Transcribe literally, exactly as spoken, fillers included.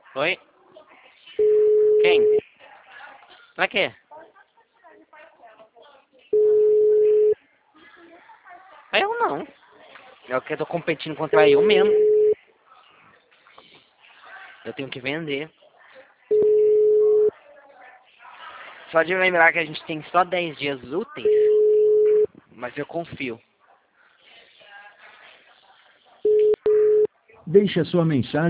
Oi? Quem? Pra quê? Eu não. Eu que tô competindo contra eu mesmo. Eu tenho que vender. Só de lembrar que a gente tem só dez dias úteis. Mas eu confio. Deixe a sua mensagem.